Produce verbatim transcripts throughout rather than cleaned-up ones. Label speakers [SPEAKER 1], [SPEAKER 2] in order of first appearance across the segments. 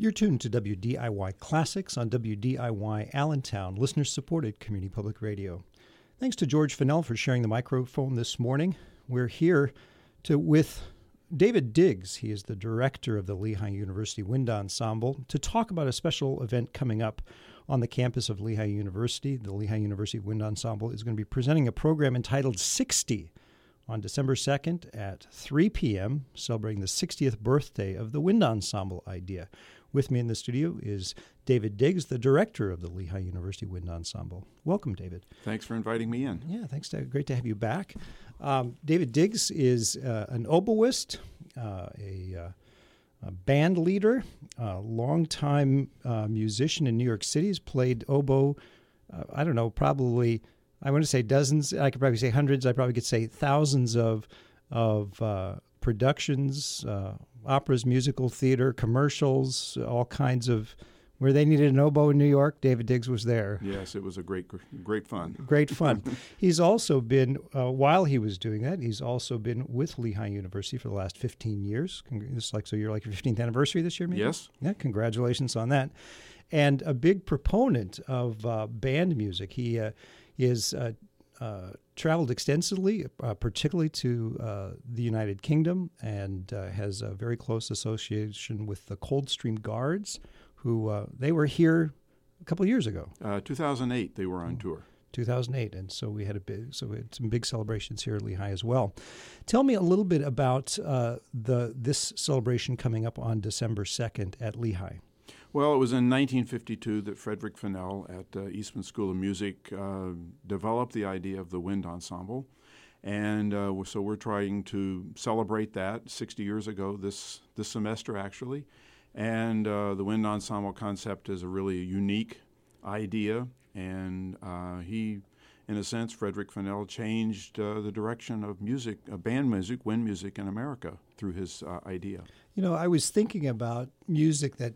[SPEAKER 1] You're tuned to W D I Y Classics on W D I Y Allentown, listener-supported community public radio. Thanks to George Fennell for sharing the microphone this morning. We're here to with David Diggs. He is the director of the Lehigh University Wind Ensemble, to talk about a special event coming up on the campus of Lehigh University. The Lehigh University Wind Ensemble is going to be presenting a program entitled sixty on December second at three p.m., celebrating the sixtieth birthday of the wind ensemble idea. With me in the studio is David Diggs, the director of the Lehigh University Wind Ensemble. Welcome, David.
[SPEAKER 2] Thanks for inviting me in.
[SPEAKER 1] Yeah, thanks. To, great to have you back. Um, David Diggs is uh, an oboist, uh, a, uh, a band leader, a longtime uh, musician in New York City. He's played oboe, uh, I don't know, probably, I want to say dozens. I could probably say hundreds. I probably could say thousands of of uh, productions, uh, operas, musical theater, commercials, all kinds of. Where they needed an oboe in New York, David Diggs was there.
[SPEAKER 2] Yes, it was a great, great fun.
[SPEAKER 1] Great fun. He's also been, uh, while he was doing that, he's also been with Lehigh University for the last fifteen years. It's like, so you're like your fifteenth anniversary this year, maybe?
[SPEAKER 2] Yes.
[SPEAKER 1] Yeah, congratulations on that. And a big proponent of uh, band music. He uh, is uh, uh, traveled extensively, uh, particularly to uh, the United Kingdom, and uh, has a very close association with the Coldstream Guards, who uh, they were here a couple of years ago.
[SPEAKER 2] Uh, two thousand eight, they were on tour.
[SPEAKER 1] two thousand eight, and so we had a big, so we had some big celebrations here at Lehigh as well. Tell me a little bit about uh, the this celebration coming up on December second at Lehigh.
[SPEAKER 2] Well, it was in nineteen fifty-two that Frederick Fennell at uh, Eastman School of Music uh, developed the idea of the wind ensemble, and uh, so we're trying to celebrate that sixty years ago this this semester, actually. And uh, the wind ensemble concept is a really unique idea, and uh, he, in a sense, Frederick Fennell changed uh, the direction of music, uh, band music, wind music in America through his uh, idea.
[SPEAKER 1] You know, I was thinking about music that,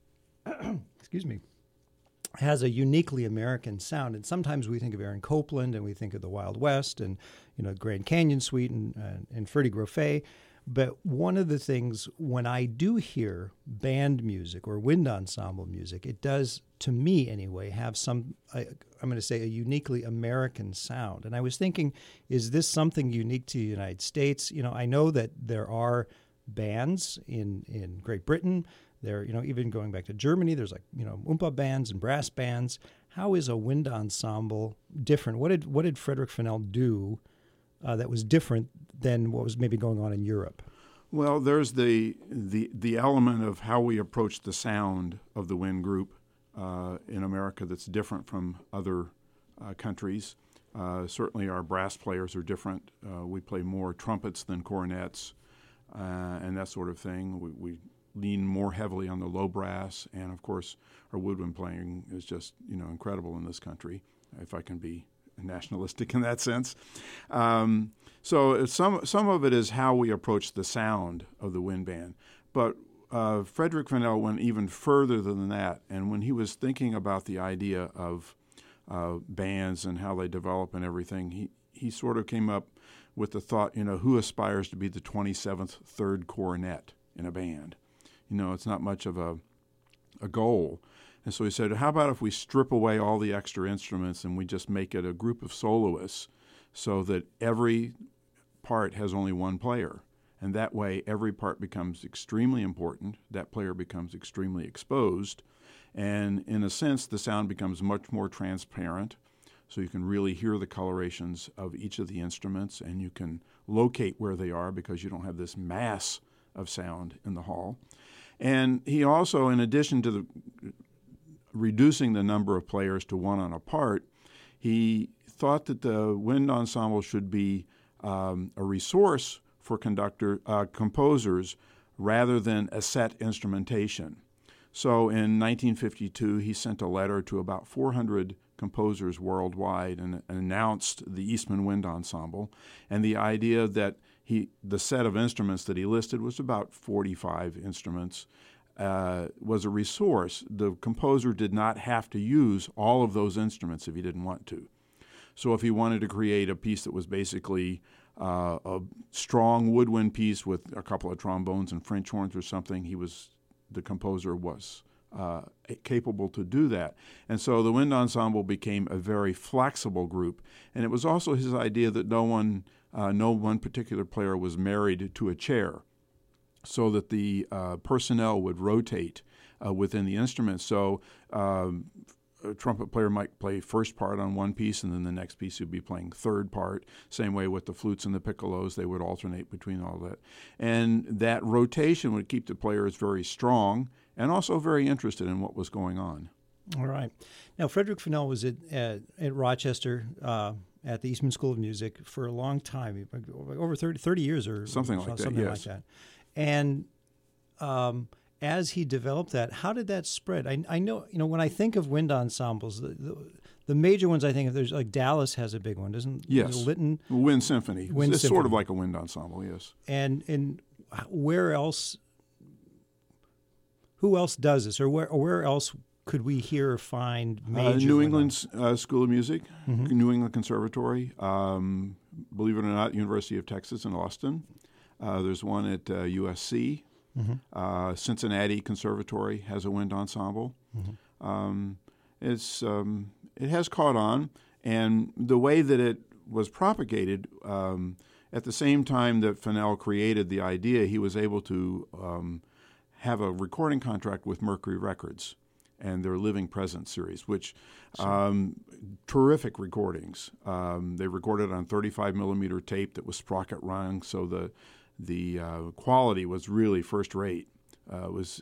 [SPEAKER 1] excuse me, has a uniquely American sound, and sometimes we think of Aaron Copland and we think of the Wild West and, you know, Grand Canyon Suite and, and, and Freddie Groffet. But one of the things, when I do hear band music or wind ensemble music, it does, to me anyway, have some, I, I'm going to say, a uniquely American sound. And I was thinking, is this something unique to the United States? You know, I know that there are bands in, in Great Britain. There, you know, even going back to Germany, there's like, you know, oompa bands and brass bands. How is a wind ensemble different? What did what did Frederick Fennell do Uh, that was different than what was maybe going on in Europe?
[SPEAKER 2] Well, there's the the the element of how we approach the sound of the wind group uh, in America that's different from other uh, countries. Uh, certainly, our brass players are different. Uh, we play more trumpets than cornets uh, and that sort of thing. We, we lean more heavily on the low brass, and of course, our woodwind playing is just you know incredible in this country. If I can be nationalistic in that sense. Um, so some some of it is how we approach the sound of the wind band. But uh, Frederick Fennell went even further than that, and when he was thinking about the idea of uh, bands and how they develop and everything, he, he sort of came up with the thought, you know, who aspires to be the twenty-seventh third cornet in a band? You know, it's not much of a a goal. And so he said, how about if we strip away all the extra instruments and we just make it a group of soloists so that every part has only one player? And that way every part becomes extremely important. That player becomes extremely exposed. And in a sense, the sound becomes much more transparent. So you can really hear the colorations of each of the instruments, and you can locate where they are because you don't have this mass of sound in the hall. And he also, in addition to the reducing the number of players to one on a part, he thought that the wind ensemble should be um, a resource for conductor uh, composers rather than a set instrumentation. So in nineteen fifty-two, he sent a letter to about four hundred composers worldwide and, and announced the Eastman Wind Ensemble, and the idea that he the set of instruments that he listed was about forty-five instruments. Uh, was a resource. The composer did not have to use all of those instruments if he didn't want to. So if he wanted to create a piece that was basically uh, a strong woodwind piece with a couple of trombones and French horns or something, he was the composer was uh, capable to do that. And so the wind ensemble became a very flexible group. And it was also his idea that no one, uh, no one particular player was married to a chair, so that the uh, personnel would rotate uh, within the instrument. So um, a trumpet player might play first part on one piece, and then the next piece would be playing third part. Same way with the flutes and the piccolos, they would alternate between all that. And that rotation would keep the players very strong and also very interested in what was going on.
[SPEAKER 1] All right. Now, Frederick Fennell was at, at, at Rochester uh, at the Eastman School of Music for a long time, over thirty, thirty years or
[SPEAKER 2] something like
[SPEAKER 1] something
[SPEAKER 2] that. Yes.
[SPEAKER 1] like that. And um, as he developed that, how did that spread? I, I know, you know, when I think of wind ensembles, the, the, the major ones I think of, there's like Dallas has a big one, doesn't?
[SPEAKER 2] Yes.
[SPEAKER 1] Lytton.
[SPEAKER 2] Wind Symphony.
[SPEAKER 1] Wind
[SPEAKER 2] it's
[SPEAKER 1] Symphony.
[SPEAKER 2] Sort of like a wind ensemble, yes.
[SPEAKER 1] And and where else? Who else does this, or where or where else could we hear or find major?
[SPEAKER 2] Uh, New England uh, School of Music,
[SPEAKER 1] mm-hmm.
[SPEAKER 2] New England Conservatory. Um, believe it or not, University of Texas in Austin. Uh, there's one at uh, U S C.
[SPEAKER 1] Mm-hmm.
[SPEAKER 2] Uh, Cincinnati Conservatory has a wind ensemble.
[SPEAKER 1] Mm-hmm.
[SPEAKER 2] Um, it's um, it has caught on, and the way that it was propagated, um, at the same time that Fennell created the idea, he was able to um, have a recording contract with Mercury Records and their Living Present series, which um, terrific recordings. Um, they recorded on thirty-five millimeter tape that was sprocket rung, so the the uh, quality was really first rate. Uh, it was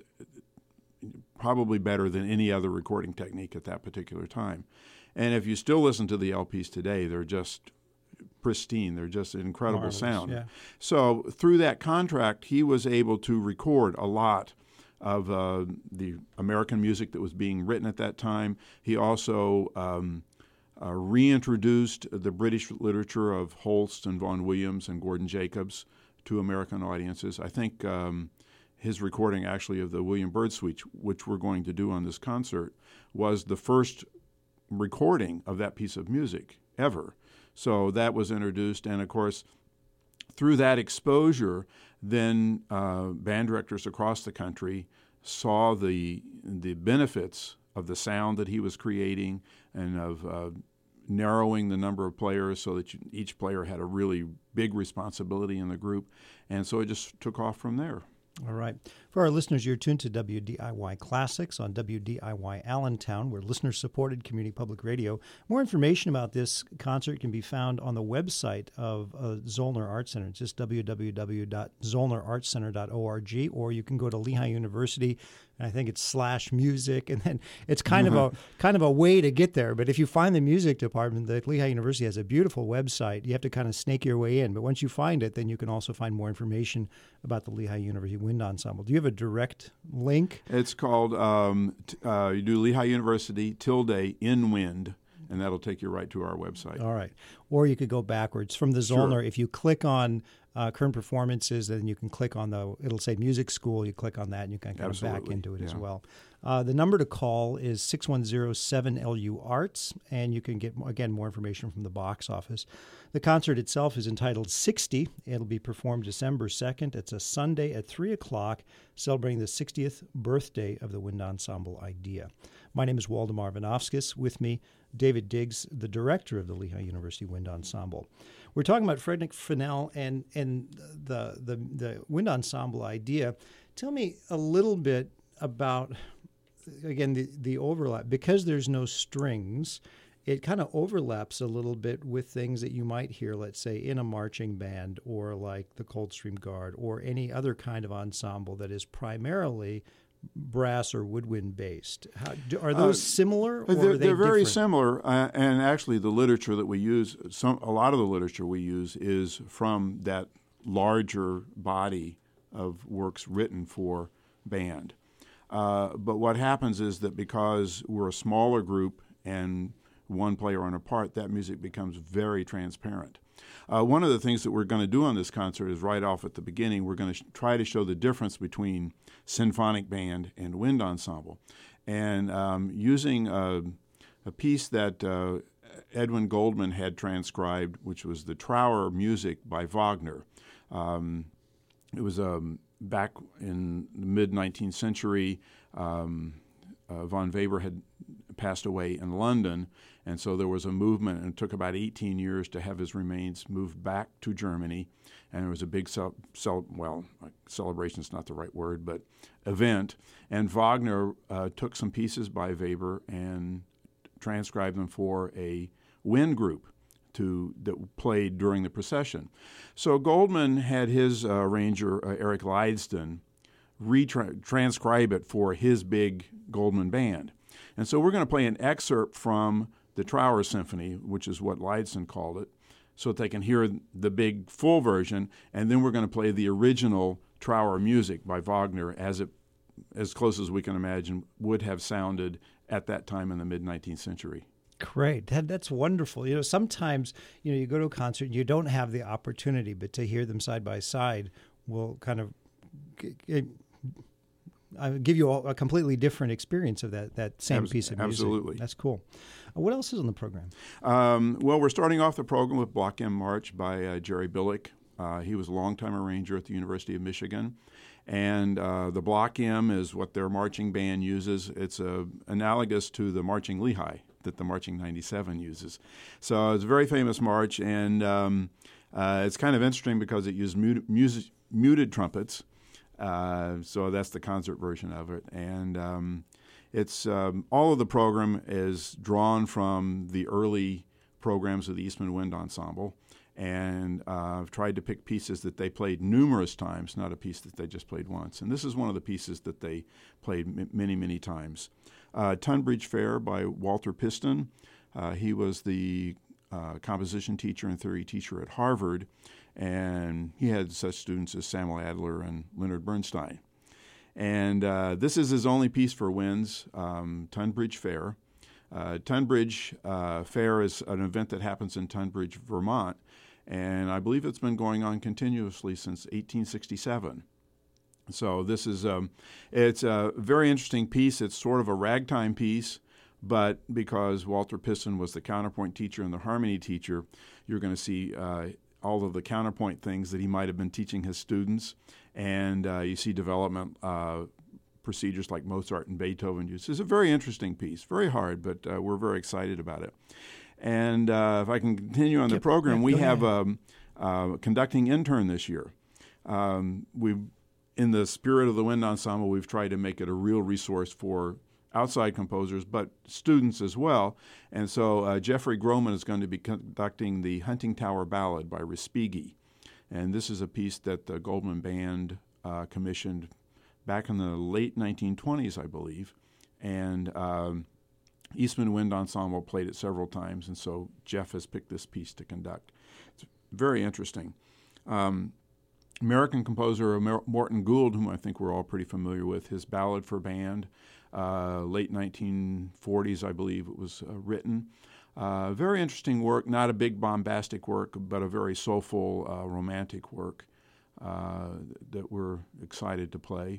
[SPEAKER 2] probably better than any other recording technique at that particular time. And if you still listen to the L Ps today, they're just pristine. They're just an incredible
[SPEAKER 1] Marvelous,
[SPEAKER 2] sound.
[SPEAKER 1] yeah.
[SPEAKER 2] So through that contract, he was able to record a lot of uh, the American music that was being written at that time. He also um, uh, reintroduced the British literature of Holst and Vaughan Williams and Gordon Jacobs to American audiences. I think um, his recording actually of the William Byrd Suite, which we're going to do on this concert, was the first recording of that piece of music ever. So that was introduced, and of course, through that exposure, then uh, band directors across the country saw the the benefits of the sound that he was creating and of uh, narrowing the number of players so that you, each player had a really big responsibility in the group, and so it just took off from there.
[SPEAKER 1] All right. For our listeners, you're tuned to W D I Y Classics on W D I Y Allentown. We're listener-supported community public radio. More information about this concert can be found on the website of uh, Zollner Art Center. It's just w w w dot zollner art center dot org, or you can go to Lehigh University, and I think it's slash music, and then it's kind of a kind of a way to get there. But if you find the music department, the Lehigh University has a beautiful website. You have to kind of snake your way in. But once you find it, then you can also find more information about the Lehigh University Wind Ensemble. Do you have a direct link?
[SPEAKER 2] It's called, um, t- uh, you do Lehigh University tilde in wind, and that'll take you right to our website.
[SPEAKER 1] All right. Or you could go backwards from the Zollner.
[SPEAKER 2] Sure.
[SPEAKER 1] If you click on uh, current performances, then you can click on the, it'll say music school. You click on that and you can kind
[SPEAKER 2] Absolutely.
[SPEAKER 1] of back into it
[SPEAKER 2] Yeah.
[SPEAKER 1] as well. Uh, the number to call is six one zero seven L U Arts, and you can get, again, more information from the box office. The concert itself is entitled sixty. It'll be performed December second. It's a Sunday at three o'clock, celebrating the sixtieth birthday of the wind ensemble idea. My name is Waldemar Vanofskis. With me, David Diggs, the director of the Lehigh University Wind Ensemble. We're talking about Frederick Fennell and and the, the the wind ensemble idea. Tell me a little bit about, again, the, the overlap. Because there's no strings, it kind of overlaps a little bit with things that you might hear, let's say, in a marching band or like the Coldstream Guard or any other kind of ensemble that is primarily brass or woodwind based. How, do, are those uh, similar? Or
[SPEAKER 2] they're
[SPEAKER 1] are they
[SPEAKER 2] they're very
[SPEAKER 1] different?
[SPEAKER 2] similar, uh, and actually the literature that we use, some a lot of the literature we use is from that larger body of works written for band. Uh, but what happens is that because we're a smaller group and one player on a part, that music becomes very transparent. Uh, one of the things that we're going to do on this concert is right off at the beginning, we're going to sh- try to show the difference between symphonic band and wind ensemble. And um, using a, a piece that uh, Edwin Goldman had transcribed, which was the Trower music by Wagner. Um, it was a back in the mid-nineteenth century, um, uh, von Weber had passed away in London, and so there was a movement, and it took about eighteen years to have his remains moved back to Germany, and there was a big, cel- cel- well, celebration is not the right word, but event, and Wagner uh, took some pieces by Weber and transcribed them for a wind group to that played during the procession. So Goldman had his uh, arranger, uh, Eric Leidston, retranscribe it for his big Goldman band. And so we're going to play an excerpt from the Trower Symphony, which is what Leidston called it, so that they can hear the big full version, and then we're going to play the original Trower music by Wagner as it, as close as we can imagine, would have sounded at that time in the mid-nineteenth century.
[SPEAKER 1] Great. That, that's wonderful. You know, sometimes, you know, you go to a concert and you don't have the opportunity, but to hear them side by side will kind of g- uh, give you a, a completely different experience of that, that same
[SPEAKER 2] Abs-
[SPEAKER 1] piece of music.
[SPEAKER 2] Absolutely.
[SPEAKER 1] That's cool. Uh, what else is on the program?
[SPEAKER 2] Um, well, we're starting off the program with Block M March by uh, Jerry Billick. Uh, he was a longtime arranger at the University of Michigan. And uh, the Block M is what their marching band uses. It's uh, analogous to the Marching Lehigh that the Marching ninety-seven uses. So it's a very famous march, and um, uh, it's kind of interesting because it used mut- music, muted trumpets. Uh, so that's the concert version of it. And um, it's um, all of the program is drawn from the early programs of the Eastman Wind Ensemble. And uh, I've tried to pick pieces that they played numerous times, not a piece that they just played once. And this is one of the pieces that they played m- many, many times. Uh, Tunbridge Fair by Walter Piston. Uh, he was the uh, composition teacher and theory teacher at Harvard, and he had such students as Samuel Adler and Leonard Bernstein. And uh, this is his only piece for winds, um, Tunbridge Fair. Uh, Tunbridge uh, Fair is an event that happens in Tunbridge, Vermont, and I believe it's been going on continuously since eighteen sixty-seven. So this is um, it's a very interesting piece. It's sort of a ragtime piece, but because Walter Piston was the counterpoint teacher and the harmony teacher, you're going to see uh, all of the counterpoint things that he might have been teaching his students, and uh, you see development uh, procedures like Mozart and Beethoven use. It's a very interesting piece, very hard, but uh, we're very excited about it. And uh, if I can continue on the
[SPEAKER 1] Yep.
[SPEAKER 2] program,
[SPEAKER 1] Yeah,
[SPEAKER 2] we
[SPEAKER 1] go
[SPEAKER 2] have a
[SPEAKER 1] ahead.
[SPEAKER 2] um, uh, conducting intern this year. Um, we, in the spirit of the Wind Ensemble, we've tried to make it a real resource for outside composers, but students as well. And so uh, Jeffrey Groman is going to be conducting the Hunting Tower Ballad by Respighi. And this is a piece that the Goldman Band uh, commissioned back in the late nineteen twenties, I believe. And um, Eastman Wind Ensemble played it several times, and so Jeff has picked this piece to conduct. It's very interesting. Um, American composer Morton Gould, whom I think we're all pretty familiar with, his Ballad for Band, uh, late nineteen forties, I believe it was uh, written. Uh, very interesting work, not a big bombastic work, but a very soulful, uh, romantic work uh, that we're excited to play.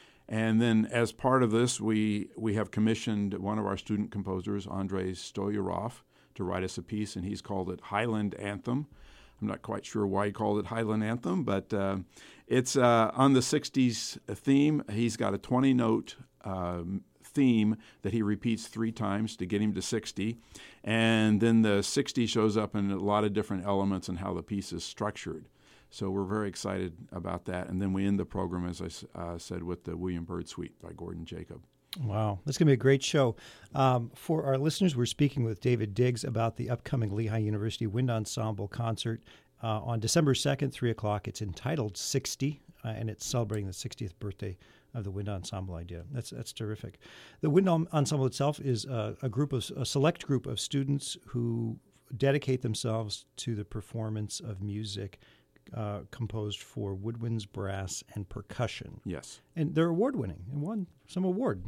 [SPEAKER 2] And then as part of this, we, we have commissioned one of our student composers, Andrei Stoyarov, to write us a piece, and he's called it Highland Anthem. I'm not quite sure why he called it Highland Anthem, but uh, it's uh, on the sixties theme. He's got a twenty-note uh, theme that he repeats three times to get him to sixty. And then the sixty shows up in a lot of different elements and how the piece is structured. So we're very excited about that. And then we end the program, as I uh, said, with the William Byrd Suite by Gordon Jacob.
[SPEAKER 1] Wow, that's going to be a great show. Um, for our listeners, we're speaking with David Diggs about the upcoming Lehigh University Wind Ensemble concert uh, on December second, three o'clock. It's entitled sixty, uh, and it's celebrating the sixtieth birthday of the Wind Ensemble idea. That's that's terrific. The Wind Ensemble itself is a, a group of a select group of students who dedicate themselves to the performance of music Uh, composed for woodwinds, brass, and percussion.
[SPEAKER 2] Yes.
[SPEAKER 1] And they're award-winning and won some award.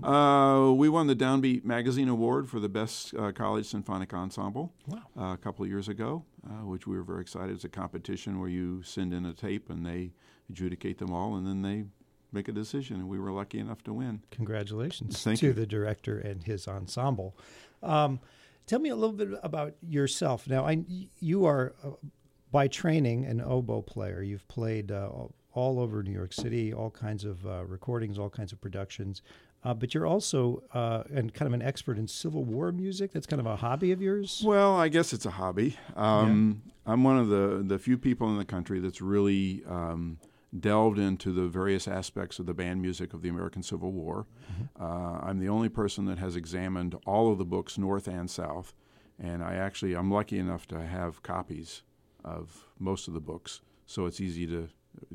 [SPEAKER 2] Uh, we won the Downbeat Magazine Award for the Best uh, College Symphonic Ensemble
[SPEAKER 1] Wow.
[SPEAKER 2] uh, a couple of years ago, uh, which we were very excited. It's a competition where you send in a tape and they adjudicate them all, and then they make a decision, and we were lucky enough to win.
[SPEAKER 1] Congratulations
[SPEAKER 2] Thank
[SPEAKER 1] to
[SPEAKER 2] you.
[SPEAKER 1] the director and his ensemble. Um, tell me a little bit about yourself. Now, I, you are... Uh, by training, an oboe player. You've played uh, all over New York City, all kinds of uh, recordings, all kinds of productions. Uh, but you're also uh, and kind of an expert in Civil War music. That's kind of a hobby of yours?
[SPEAKER 2] Well, I guess it's a hobby. Um, yeah. I'm one of the, the few people in the country that's really um, delved into the various aspects of the band music of the American Civil War. Mm-hmm. Uh, I'm the only person that has examined all of the books, North and South. And I actually, I'm lucky enough to have copies of most of the books, so it's easy to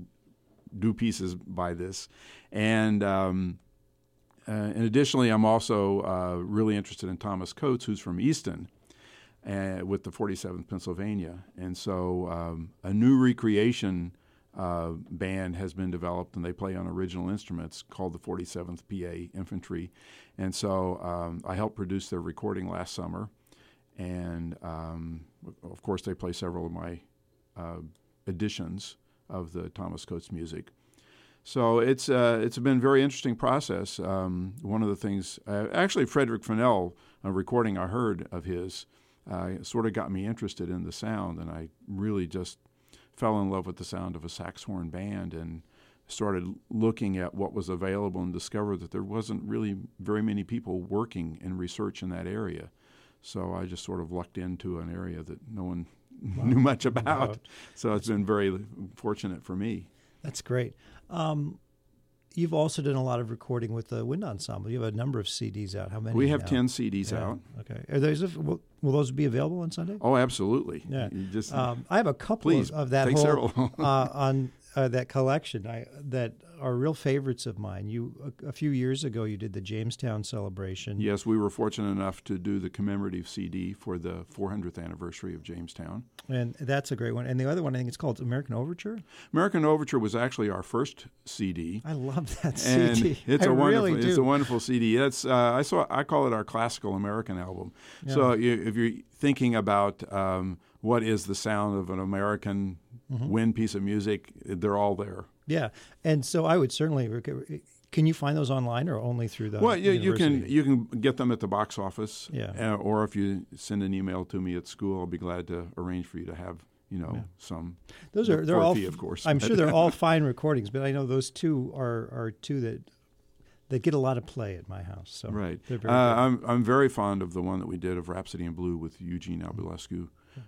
[SPEAKER 2] do pieces by this. And um, uh, and additionally, I'm also uh, really interested in Thomas Coates, who's from Easton, uh, with the forty-seventh Pennsylvania. And so um, a new recreation uh, band has been developed, and they play on original instruments called the forty-seventh P A Infantry. And so um, I helped produce their recording last summer. And, um, of course, they play several of my uh, editions of the Thomas Coates music. So it's uh, it's been a very interesting process. Um, one of the things, uh, actually, Frederick Fennell, a recording I heard of his, uh, sort of got me interested in the sound, and I really just fell in love with the sound of a sax horn band and started looking at what was available and discovered that there wasn't really very many people working in research in that area. So I just sort of lucked into an area that no one wow. knew much about. Wow. So it's been very fortunate for me.
[SPEAKER 1] That's great. Um, you've also done a lot of recording with the Wind Ensemble. You have a number of C Ds out. How many?
[SPEAKER 2] We have
[SPEAKER 1] now?
[SPEAKER 2] ten C Ds
[SPEAKER 1] yeah.
[SPEAKER 2] out.
[SPEAKER 1] Okay. Are those? Will, will those be available on Sunday?
[SPEAKER 2] Oh, absolutely.
[SPEAKER 1] Yeah.
[SPEAKER 2] You just
[SPEAKER 1] um, I have a couple
[SPEAKER 2] please,
[SPEAKER 1] of, of that
[SPEAKER 2] take
[SPEAKER 1] whole uh, on uh, that collection. I that are real favorites of mine. You a, a few years ago, you did the Jamestown celebration.
[SPEAKER 2] Yes, we were fortunate enough to do the commemorative C D for the four hundredth anniversary of Jamestown.
[SPEAKER 1] And that's a great one. And the other one, I think it's called American Overture.
[SPEAKER 2] American Overture was actually our first C D.
[SPEAKER 1] I love that C D.
[SPEAKER 2] And it's
[SPEAKER 1] I
[SPEAKER 2] a wonderful,
[SPEAKER 1] really do.
[SPEAKER 2] It's a wonderful C D. It's uh, I saw I call it our classical American album. Yeah. So you, if you're thinking about um, what is the sound of an American mm-hmm. wind piece of music, they're all there.
[SPEAKER 1] Yeah, and so I would certainly. Can you find those online or only through the?
[SPEAKER 2] Well, yeah,
[SPEAKER 1] university?
[SPEAKER 2] you can you can get them at the box office.
[SPEAKER 1] Yeah.
[SPEAKER 2] Uh, or if you send an email to me at school, I'll be glad to arrange for you to have you know yeah. some.
[SPEAKER 1] Those are they're all
[SPEAKER 2] fee, of course.
[SPEAKER 1] I'm sure they're all fine recordings, but I know those two are are two that that get a lot of play at my house. So
[SPEAKER 2] right.
[SPEAKER 1] They're very
[SPEAKER 2] uh, I'm I'm very fond of the one that we did of Rhapsody in Blue with Eugene Albulescu.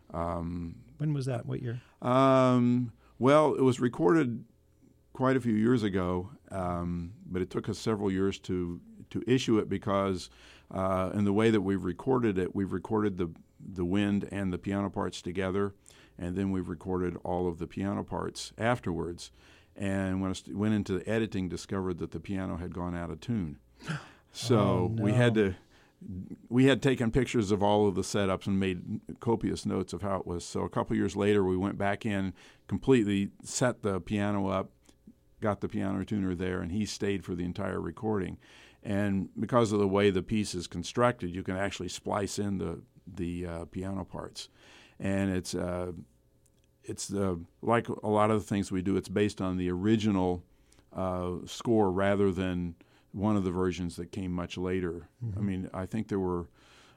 [SPEAKER 2] Um,
[SPEAKER 1] when was that? What year?
[SPEAKER 2] Um, well, it was recorded quite a few years ago, um, but it took us several years to to issue it because uh, in the way that we've recorded it, we've recorded the the wind and the piano parts together, and then we've recorded all of the piano parts afterwards. And when I st- went into the editing, discovered that the piano had gone out of tune. So
[SPEAKER 1] oh, no.
[SPEAKER 2] we had to we had taken pictures of all of the setups and made copious notes of how it was. So a couple years later, we went back in, completely set the piano up, got the piano tuner there, and he stayed for the entire recording. And because of the way the piece is constructed, you can actually splice in the the uh, piano parts, and it's uh, it's uh, like a lot of the things we do. It's based on the original uh, score rather than one of the versions that came much later. Mm-hmm. I mean, I think there were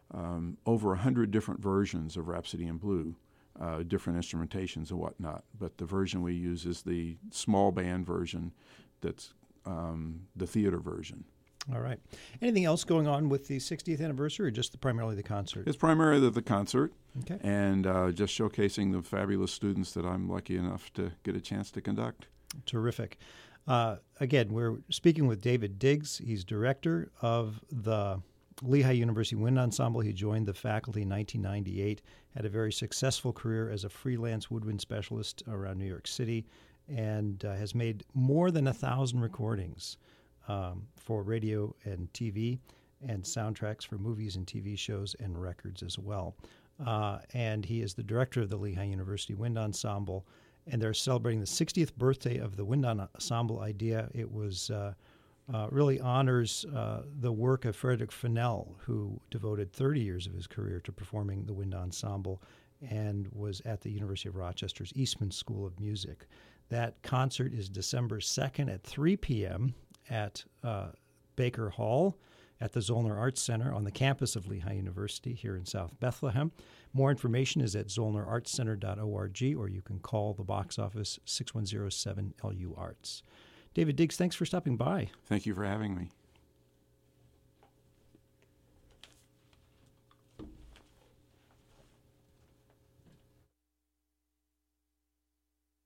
[SPEAKER 2] um, over a hundred different versions of Rhapsody in Blue. Uh, different instrumentations and whatnot, but the version we use is the small band version that's um, the theater version.
[SPEAKER 1] All right. Anything else going on with the sixtieth anniversary or just the, primarily the concert?
[SPEAKER 2] It's primarily the, the concert
[SPEAKER 1] okay.
[SPEAKER 2] and uh, just showcasing the fabulous students that I'm lucky enough to get a chance to conduct.
[SPEAKER 1] Terrific. Uh, again, we're speaking with David Diggs. He's director of the Lehigh University Wind Ensemble. He joined the faculty in nineteen ninety-eight, had a very successful career as a freelance woodwind specialist around New York City, and uh, has made more than a thousand recordings um, for radio and T V and soundtracks for movies and T V shows and records as well. Uh, and he is the director of the Lehigh University Wind Ensemble, and they're celebrating the sixtieth birthday of the Wind Ensemble idea. It was uh, Uh, really honors uh, the work of Frederick Fennell, who devoted thirty years of his career to performing the wind ensemble and was at the University of Rochester's Eastman School of Music. That concert is December second at three p.m. at uh, Baker Hall. at the Zollner Arts Center on the campus of Lehigh University here in South Bethlehem. More information is at zollner arts center dot org, or you can call the box office six one zero seven L U Arts. David Diggs, thanks for stopping by.
[SPEAKER 2] Thank you for having me.